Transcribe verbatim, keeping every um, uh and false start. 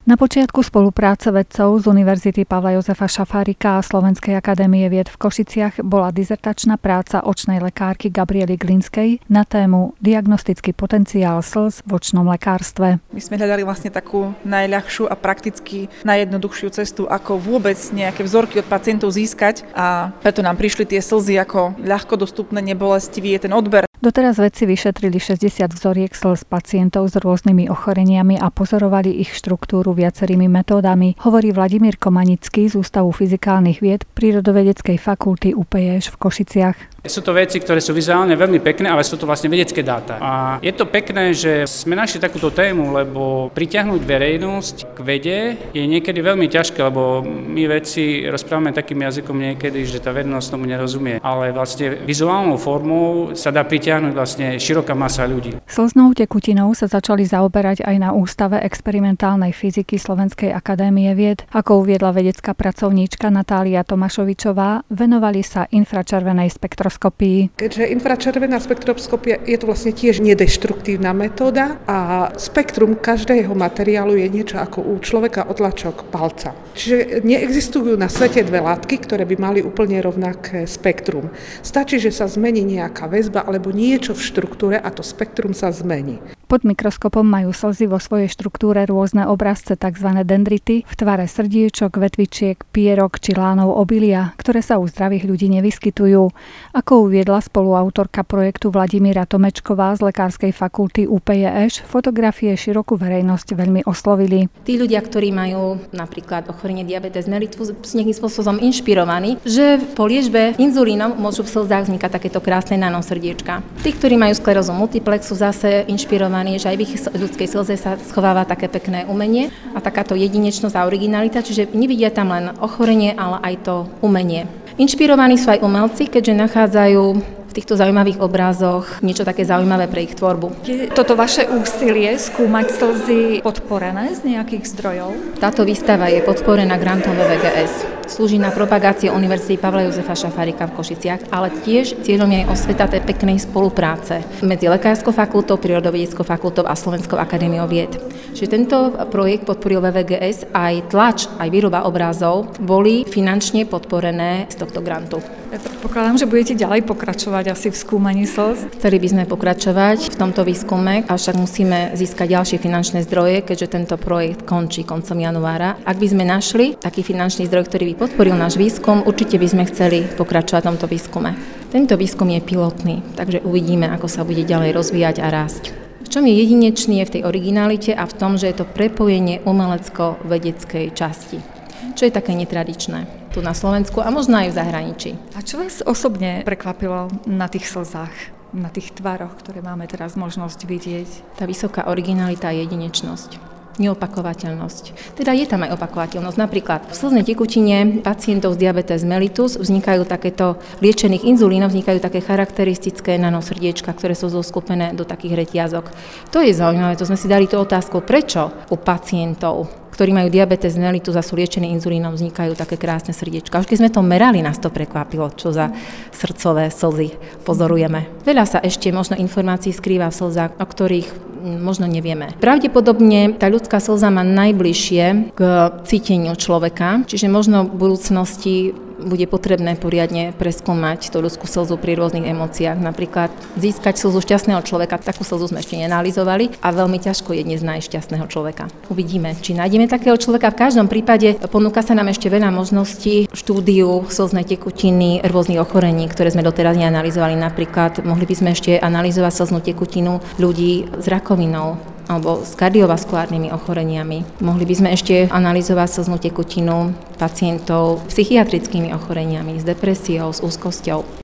Na počiatku spolupráce vedcov z Univerzity Pavla Jozefa Šafárika a Slovenskej akadémie vied v Košiciach bola dizertačná práca očnej lekárky Gabriely Glinskej na tému Diagnostický potenciál slz v očnom lekárstve. My sme hľadali vlastne takú najľahšiu a prakticky najjednoduchšiu cestu, ako vôbec nejaké vzorky od pacientov získať, a preto nám prišli tie slzy ako ľahko dostupné, nebolestivý je ten odber. Doteraz vedci vyšetrili šesťdesiat vzoriek slz pacientov s rôznymi ochoreniami a pozorovali ich štruktúru viacerými metódami, hovorí Vladimír Komanický z Ústavu fyzikálnych vied Prírodovedeckej fakulty ú pé jé eš v Košiciach. Sú to veci, ktoré sú vizuálne veľmi pekné, ale sú to vlastne vedecké dáta. A je to pekné, že sme našli takúto tému, lebo pritiahnuť verejnosť k vede je niekedy veľmi ťažké, lebo my vedci rozprávame takým jazykom niekedy, že tá verejnosť tomu nerozumie. Ale vlastne vizuálnou formou sa dá pritiahnuť vlastne široká masa ľudí. Slznou tekutinou sa začali zaoberať aj na Ústave experimentálnej fyziky Slovenskej akadémie vied. Ako uviedla vedecká pracovníčka Natália Tomášovičová, venovali sa infračervenej spektroskopii. Keďže infračervená spektroskopia je to vlastne tiež nedeštruktívna metóda a spektrum každého materiálu je niečo ako u človeka otlačok palca. Čiže neexistujú na svete dve látky, ktoré by mali úplne rovnaké spektrum. Stačí, že sa zmení nejaká väzba alebo niečo v štruktúre a to spektrum sa zmení. Pod mikroskopom majú slzy vo svojej štruktúre rôzne obrazce, tzv. Dendrity, v tvare srdiečok, vetvičiek, pierok či lánov obilia, ktoré sa u zdravých ľudí nevyskytujú. Ako uviedla spoluautorka projektu Vladimíra Tomečková z Lekárskej fakulty ú pé jé eš, fotografie širokú verejnosť veľmi oslovili. Tí ľudia, ktorí majú napríklad ochorenie diabetes mellitus, sú nejakým spôsobom inšpirovaní, že po liečbe inzulínom môžu v slzách vznikať takéto krásne nanosrdiečka. Tí, ktorí majú sklerózu multiplex, sú zase inšpirovaní, že aj v ich ľudskej slze sa schováva také pekné umenie a takáto jedinečnosť a originalita, čiže nevidia tam len ochorenie, ale aj to umenie. Inšpirovaní sú aj umelci, keďže nachádzajú v týchto zaujímavých obrázoch niečo také zaujímavé pre ich tvorbu. Je toto vaše úsilie skúmať slzy podporené z nejakých zdrojov? Táto výstava je podporená grantom vé vé gé es. Slúži na propagáciu Univerzity Pavla Jozefa Šafárika v Košiciach, ale tiež cieľom je aj osveta tej peknej spolupráce medzi Lekárskou fakultou, Prírodovedeckou fakultou a Slovenskou akadémiou vied. Čiže tento projekt podporil vé vé gé es, aj tlač, aj výroba obrázov boli finančne podporené z tohto grantu. Ja predpokladám, že budete ďalej pokračovať asi v skúmaní slz. Chceli by sme pokračovať v tomto výskume, avšak musíme získať ďalšie finančné zdroje, keďže tento projekt končí koncom januára. Ak by sme našli taký finančný zdroj, ktorý by podporil náš výskum, určite by sme chceli pokračovať v tomto výskume. Tento výskum je pilotný, takže uvidíme, ako sa bude ďalej rozvíjať a rásť. V čom je jedinečný je v tej originalite a v tom, že je to prepojenie umelecko-vedeckej časti, čo je také netradičné tu na Slovensku a možno aj v zahraničí. A čo vás osobne prekvapilo na tých slzách, na tých tvároch, ktoré máme teraz možnosť vidieť? Tá vysoká originalita a jedinečnosť, neopakovateľnosť. Teda je tam aj opakovateľnosť. Napríklad v slznej tekutine pacientov s diabetes mellitus vznikajú takéto liečených inzulínov, vznikajú také charakteristické nanosrdiečka, ktoré sú zoskupené do takých reťazok. To je zaujímavé, to sme si dali tú otázku, prečo u pacientov, ktorí majú diabetes mellitus a sú liečení inzulínom, vznikajú také krásne srdiečka. Už keď sme to merali, nás to prekvapilo, čo za srdcové slzy pozorujeme. Veľa sa ešte možno informácií skrýva v slzách, o ktorých možno nevieme. Pravdepodobne tá ľudská slza má najbližšie k cíteniu človeka, čiže možno v budúcnosti bude potrebné poriadne preskúmať tú ľudskú slzu pri rôznych emóciách. Napríklad získať slzu šťastného človeka, takú slzu sme ešte neanalizovali a veľmi ťažko je dnes nájsť šťastného človeka. Uvidíme, či nájdeme takého človeka. V každom prípade ponúka sa nám ešte veľa možností štúdiu slznej tekutiny, rôznych ochorení, ktoré sme doteraz neanalizovali. Napríklad mohli by sme ešte analyzovať slznú tekutinu ľudí s rakovinou alebo s kardiovaskulárnymi ochoreniami. Mohli by sme ešte analyzovať slznú tekutinu pacientov s psychiatrickými ochoreniami, s depresiou, s úzkosťou.